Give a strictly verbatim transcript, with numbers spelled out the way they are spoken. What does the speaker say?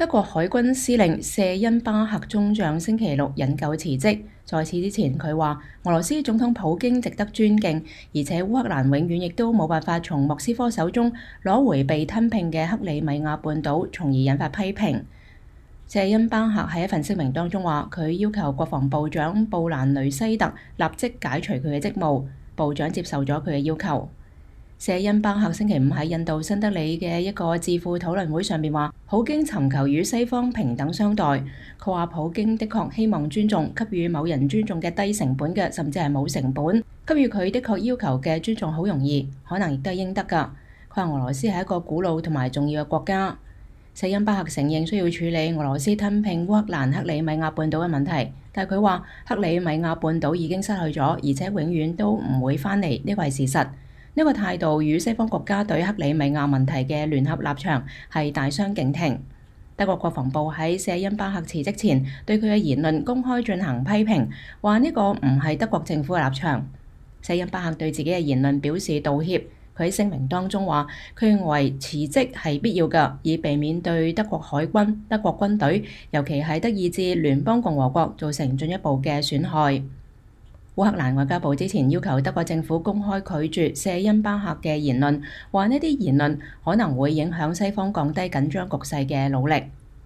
德國海軍司令謝恩巴赫中將星期六引咎辭職。在此之前，佢話俄羅斯總統普京值得尊敬，而且烏克蘭永遠亦都冇辦法從莫斯科手中攞回被吞併嘅克里米亞半島，從而引發批評。謝恩巴赫喺一份聲明當中話，佢要求國防部長布蘭雷西特立即解除佢嘅職務，部長接受咗佢嘅要求。謝恩巴赫星期五喺印度新德里嘅一個智庫討論會上面話，普京尋求與西方平等相待。佢話普京的確希望尊重給予某人尊重嘅低成本嘅，甚至係冇成本，給予佢的確要求嘅尊重好容易，可能亦都係應得㗎。佢話俄羅斯係一個古老同埋重要嘅國家。謝恩巴赫承認需要處理俄羅斯吞併烏克蘭克里米亞半島嘅問題，但係佢話克里米亞半島已經失去咗，而且永遠都唔會返嚟，呢個係事實。呢個態度與西方國家對克里米亞問題嘅聯合立場係大相徑庭。德國國防部喺謝恩巴赫辭職前對佢嘅言論公開進行批評，話呢個唔係德國政府嘅立場。謝恩巴赫對自己嘅言論表示道歉。佢喺聲明當中話，佢認為辭職係必要嘅，以避免對德國海軍、德國軍隊，尤其係德意志聯邦共和國造成進一步嘅損害。烏克蘭外交部之前要求德國政府公開拒絕謝恩巴赫嘅言論，話呢啲言論可能會影響西方降低緊張局勢嘅努力。